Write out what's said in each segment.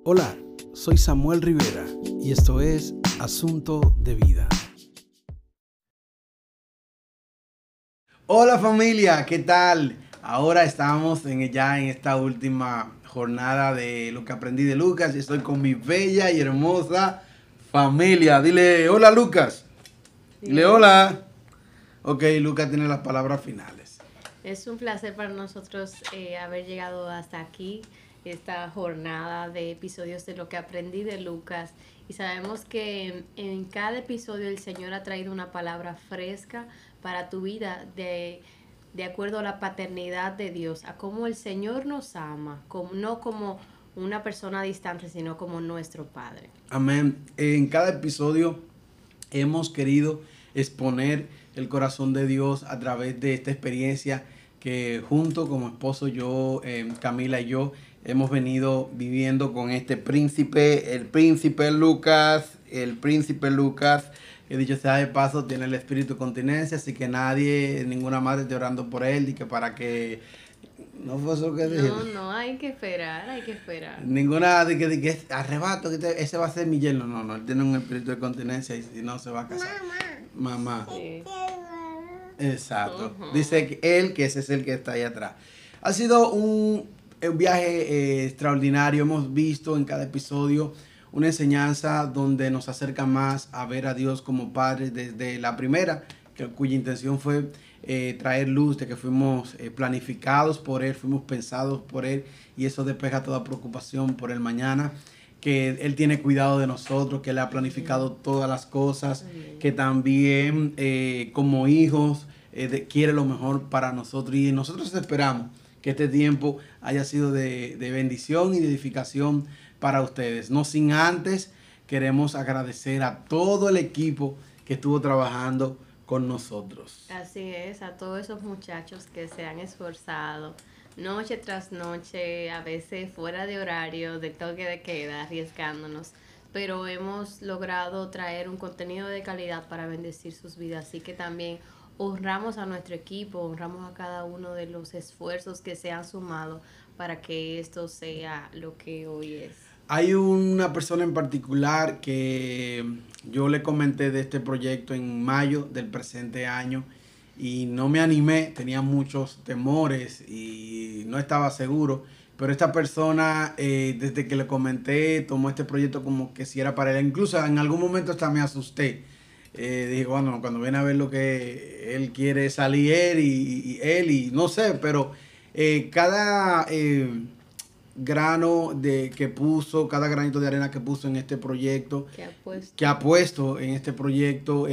Hola, soy Samuel Rivera y esto es Asunto de Vida. Hola familia, ¿qué tal? Ahora estamos ya en esta última jornada de lo que aprendí de Lucas y estoy con mi bella y hermosa familia. Dile hola Lucas. Dile hola. Ok, Lucas tiene las palabras finales. Es un placer para nosotros haber llegado hasta aquí, esta jornada de episodios de lo que aprendí de Lucas. Y sabemos que en cada episodio el Señor ha traído una palabra fresca para tu vida de acuerdo a la paternidad de Dios, a cómo el Señor nos ama, no como una persona distante, sino como nuestro Padre. Amén. En cada episodio hemos querido exponer el corazón de Dios a través de esta experiencia que junto como esposo yo, Camila y yo, hemos venido viviendo con este príncipe, el príncipe Lucas, que dicho sea de paso tiene el espíritu de continencia, así que nadie, ninguna madre esté orando por él y que para que no fue eso que dije. No, hay que esperar, hay que esperar. Ninguna de que arrebato, ese va a ser mi yerno. No, él tiene un espíritu de continencia y no se va a casar. Mamá. Sí. Exacto. Dice que él, que ese es el que está ahí atrás. Ha sido un viaje extraordinario. Hemos visto en cada episodio una enseñanza donde nos acerca más a ver a Dios como Padre desde la primera, cuya intención fue traer luz, de que fuimos planificados por Él, fuimos pensados por Él, y eso despeja toda preocupación por el mañana, que Él tiene cuidado de nosotros, que Él ha planificado todas las cosas, que también como hijos quiere lo mejor para nosotros, y nosotros esperamos que este tiempo haya sido de bendición y de edificación para ustedes. No sin antes queremos agradecer a todo el equipo que estuvo trabajando con nosotros. Así es, a todos esos muchachos que se han esforzado noche tras noche, a veces fuera de horario, de toque de queda, arriesgándonos, pero hemos logrado traer un contenido de calidad para bendecir sus vidas. Así que también honramos a nuestro equipo, honramos a cada uno de los esfuerzos que se han sumado para que esto sea lo que hoy es. Hay una persona en particular que yo le comenté de este proyecto en mayo del presente año y no me animé, tenía muchos temores y no estaba seguro, pero esta persona desde que le comenté tomó este proyecto como que si era para él. Incluso en algún momento hasta me asusté. Dije, bueno, cuando viene a ver lo que él quiere salir él y no sé, pero cada grano que puso, cada granito de arena que puso en este proyecto, que ha puesto en este proyecto,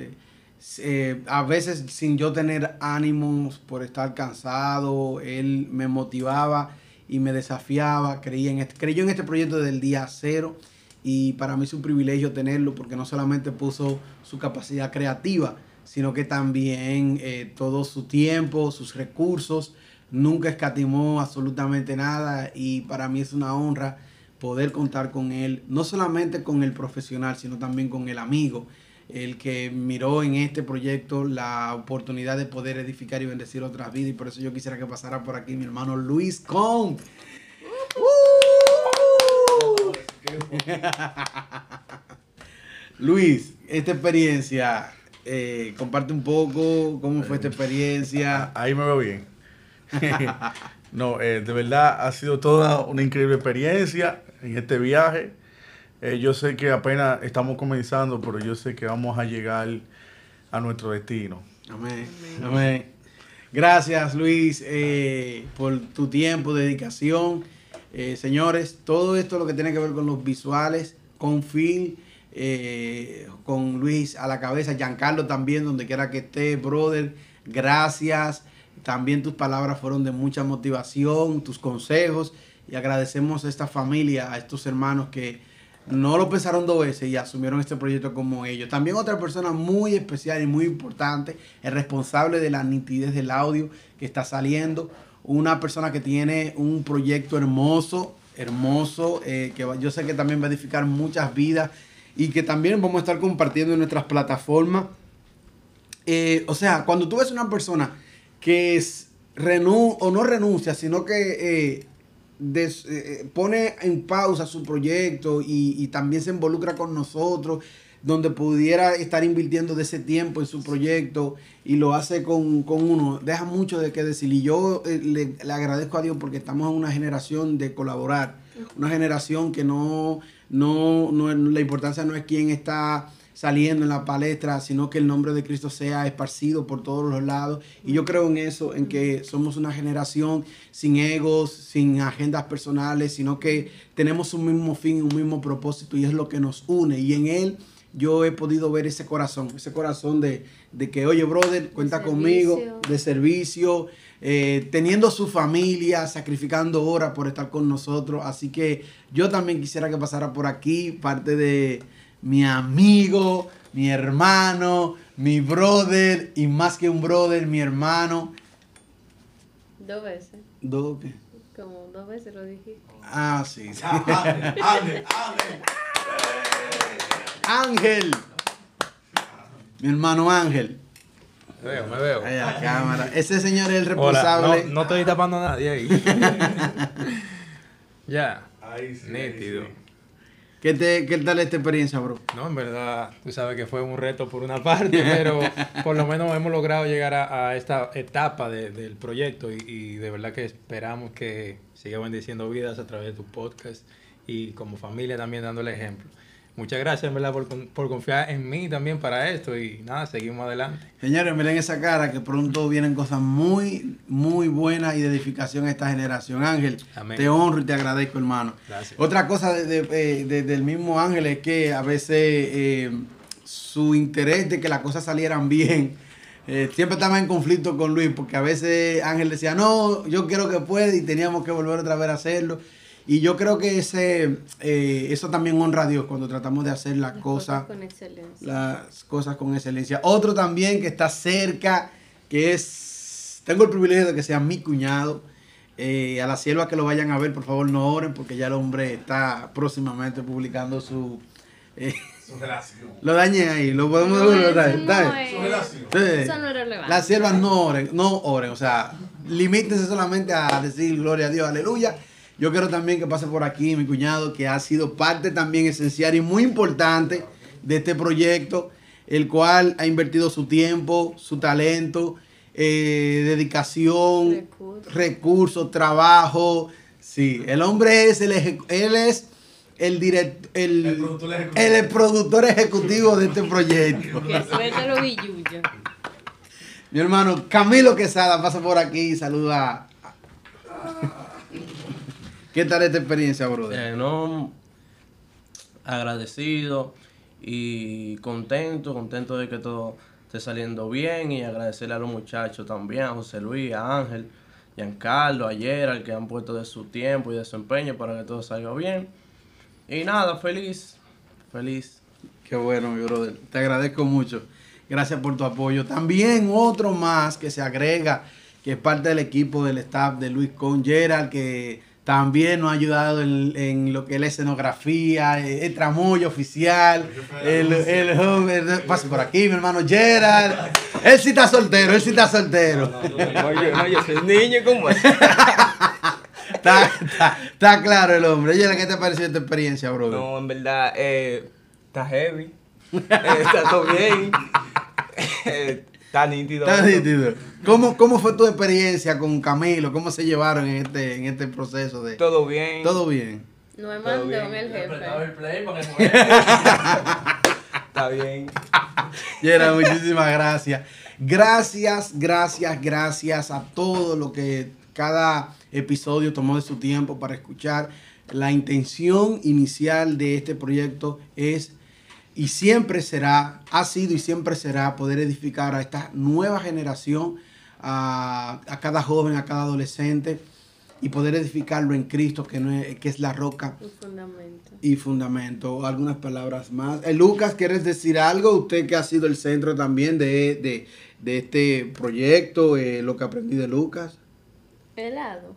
a veces sin yo tener ánimos por estar cansado, él me motivaba y me desafiaba, creyó en este proyecto desde el día cero, y para mí es un privilegio tenerlo porque no solamente puso su capacidad creativa, sino que también todo su tiempo, sus recursos. Nunca escatimó absolutamente nada y para mí es una honra poder contar con él, no solamente con el profesional, sino también con el amigo, el que miró en este proyecto la oportunidad de poder edificar y bendecir otras vidas, y por eso yo quisiera que pasara por aquí mi hermano Luis Con. Luis, esta experiencia, comparte un poco cómo fue esta experiencia. Ahí me veo bien. No, de verdad ha sido toda una increíble experiencia en este viaje. Yo sé que apenas estamos comenzando, pero yo sé que vamos a llegar a nuestro destino. Amén. Amén. Gracias, Luis, por tu tiempo, dedicación. Señores, todo esto lo que tiene que ver con los visuales, con Phil, con Luis a la cabeza, Giancarlo también, donde quiera que esté, brother, gracias. También tus palabras fueron de mucha motivación, tus consejos, y agradecemos a esta familia, a estos hermanos que no lo pensaron dos veces y asumieron este proyecto como ellos. También otra persona muy especial y muy importante, el responsable de la nitidez del audio que está saliendo, una persona que tiene un proyecto hermoso, que yo sé que también va a edificar muchas vidas y que también vamos a estar compartiendo en nuestras plataformas. O sea, cuando tú ves una persona que no renuncia, sino que pone en pausa su proyecto y también se involucra con nosotros, donde pudiera estar invirtiendo de ese tiempo en su proyecto y lo hace con uno, deja mucho de qué decir. Y yo le agradezco a Dios porque estamos en una generación de colaborar, una generación que no la importancia no es quién está saliendo en la palestra, sino que el nombre de Cristo sea esparcido por todos los lados. Y yo creo en eso, en que somos una generación sin egos, sin agendas personales, sino que tenemos un mismo fin, un mismo propósito, y es lo que nos une. Y en él yo he podido ver ese corazón de que, oye, brother, cuenta conmigo, de servicio, teniendo su familia, sacrificando horas por estar con nosotros. Así que yo también quisiera que pasara por aquí, parte de mi amigo, mi hermano, mi brother, y más que un brother, mi hermano. 2 veces. ¿2 qué? Como 2 veces lo dijiste. Ah, sí. Ángel. Ángel. Mi hermano Ángel. Me veo. Ahí a la cámara. Ese señor es el responsable. Hola. No estoy tapando a nadie ahí. Ya. Ahí sí, Nítido. ahí sí. ¿Qué tal esta experiencia, bro? No, en verdad, tú sabes que fue un reto por una parte, pero por lo menos hemos logrado llegar a esta etapa del proyecto y de verdad que esperamos que siga bendiciendo vidas a través de tu podcast y como familia también dando el ejemplo. Muchas gracias, en verdad, por confiar en mí también para esto y nada, seguimos adelante. Señores, miren esa cara, que pronto vienen cosas muy, muy buenas y de edificación a esta generación. Ángel, Amén. Te honro y te agradezco, hermano. Gracias. Otra cosa del mismo Ángel es que a veces su interés de que las cosas salieran bien, siempre estaba en conflicto con Luis, porque a veces Ángel decía, no, yo quiero que pueda, y teníamos que volver otra vez a hacerlo. Y yo creo que eso también honra a Dios cuando tratamos de hacer las cosas con excelencia. Las cosas con excelencia. Otro también que está cerca, tengo el privilegio de que sea mi cuñado. A las siervas que lo vayan a ver, por favor no oren, porque ya el hombre está próximamente publicando su relación. Lo dañé ahí, lo podemos No, devolver. eso no es- Su relación. Eso no es relevante. Las siervas no oren, o sea, limítense solamente a decir gloria a Dios, aleluya. Yo quiero también que pase por aquí mi cuñado, que ha sido parte también esencial y muy importante de este proyecto, el cual ha invertido su tiempo, su talento, dedicación, recursos, trabajo. Sí, el hombre es el productor ejecutivo de este proyecto. Que suelta los billullos. Mi hermano Camilo Quesada pasa por aquí y saluda. ¿Qué tal esta experiencia, brother? Agradecido y contento de que todo esté saliendo bien, y agradecerle a los muchachos también, a José Luis, a Ángel, Giancarlo, a Gerald, que han puesto de su tiempo y de su empeño para que todo salga bien. Y nada, feliz. Qué bueno, mi brother. Te agradezco mucho. Gracias por tu apoyo. También otro más que se agrega, que es parte del equipo del staff de Luis con Gerald, que también nos ha ayudado en lo que es la escenografía, el tramoyo oficial, pase por aquí, mi hermano Gerald. Él sí está soltero. No, yo soy niño, ¿cómo es? Está claro el hombre. Gerald, ¿qué te pareció esta experiencia, brother? No, en verdad, está heavy. Está todo bien. Está nítido. Está nítido. ¿Cómo fue tu experiencia con Camilo? ¿Cómo se llevaron en este proceso de...? Todo bien. Todo bien. No me mandó bien. el jefe. Está bien. Gerald, muchísimas gracias. Gracias a todo lo que cada episodio tomó de su tiempo para escuchar. La intención inicial de este proyecto es y siempre será, ha sido y siempre será poder edificar a esta nueva generación, a cada joven, a cada adolescente, y poder edificarlo en Cristo, que es la roca y fundamento. Algunas palabras más. Lucas, ¿quieres decir algo? Usted que ha sido el centro también de este proyecto, lo que aprendí de Lucas. Helado.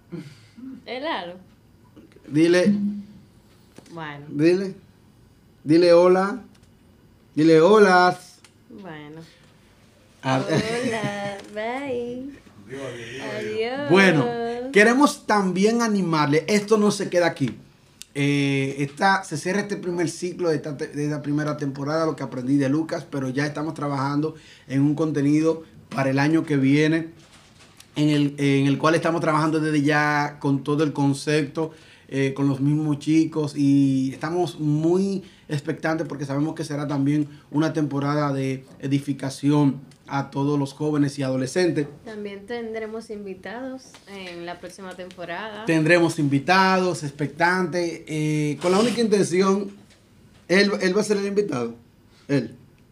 Dile. Bueno. Dile hola. Dile hola. Bueno. Ah. Hola. Bye. Adiós. Bueno, Queremos también animarle, esto no se queda aquí. Se cierra este primer ciclo de esta primera temporada, lo que aprendí de Lucas, pero ya estamos trabajando en un contenido para el año que viene, en el cual estamos trabajando desde ya con todo el concepto, con los mismos chicos, y estamos muy expectantes porque sabemos que será también una temporada de edificación a todos los jóvenes y adolescentes. También tendremos invitados en la próxima temporada. Tendremos invitados, expectantes, con la única intención, él va a ser el invitado. Él.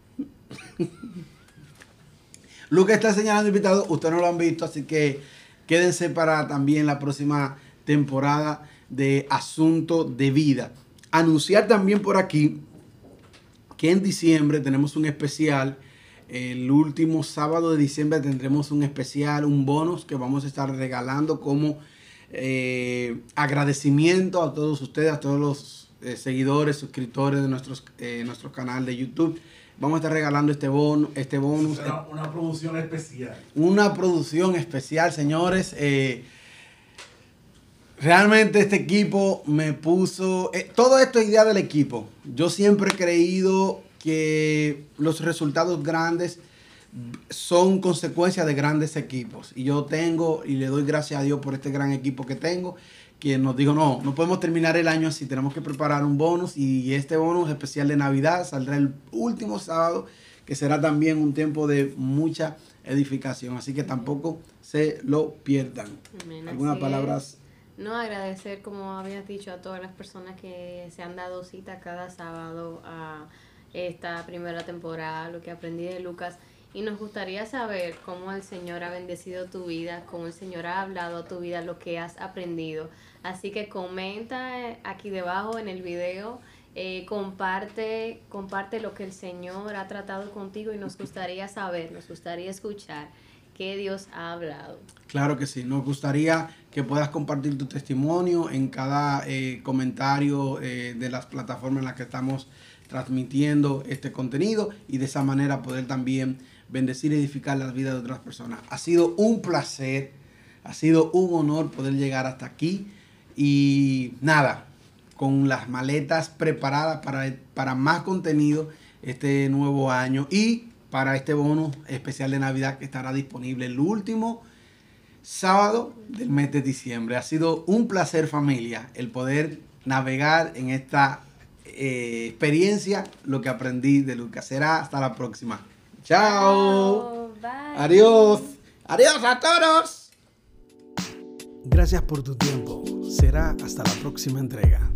Lucas está señalando invitados, ustedes no lo han visto, así que quédense para también la próxima temporada de Asunto de Vida. Anunciar también por aquí que en diciembre tenemos un especial. El último sábado de diciembre tendremos un especial, un bonus que vamos a estar regalando como agradecimiento a todos ustedes, a todos los seguidores, suscriptores de nuestro canal de YouTube. Vamos a estar regalando este bonus. Una producción especial. Una producción especial, señores. Realmente este equipo me puso... todo esto es idea del equipo. Yo siempre he creído que los resultados grandes son consecuencia de grandes equipos. Y yo tengo, y le doy gracias a Dios por este gran equipo que tengo, quien nos dijo, no podemos terminar el año así, tenemos que preparar un bonus. Y este bonus especial de Navidad saldrá el último sábado, que será también un tiempo de mucha edificación. Así que tampoco se lo pierdan. Amén. ¿Algunas Así palabras? No, agradecer, como habías dicho, a todas las personas que se han dado cita cada sábado a esta primera temporada, lo que aprendí de Lucas. Y nos gustaría saber cómo el Señor ha bendecido tu vida, cómo el Señor ha hablado a tu vida, lo que has aprendido. Así que comenta aquí debajo en el video, comparte lo que el Señor ha tratado contigo, y nos gustaría saber, nos gustaría escuchar qué Dios ha hablado. Claro que sí, nos gustaría que puedas compartir tu testimonio en cada comentario de las plataformas en las que estamos transmitiendo este contenido, y de esa manera poder también bendecir y edificar las vidas de otras personas. Ha sido un placer, ha sido un honor poder llegar hasta aquí, y nada, con las maletas preparadas para más contenido este nuevo año, y para este bonus especial de Navidad que estará disponible el último sábado del mes de diciembre. Ha sido un placer, familia, el poder navegar en esta experiencia, lo que aprendí de Lucas. Será hasta la próxima. Chao. Bye. Adiós. Adiós a todos. Gracias por tu tiempo. Será hasta la próxima entrega.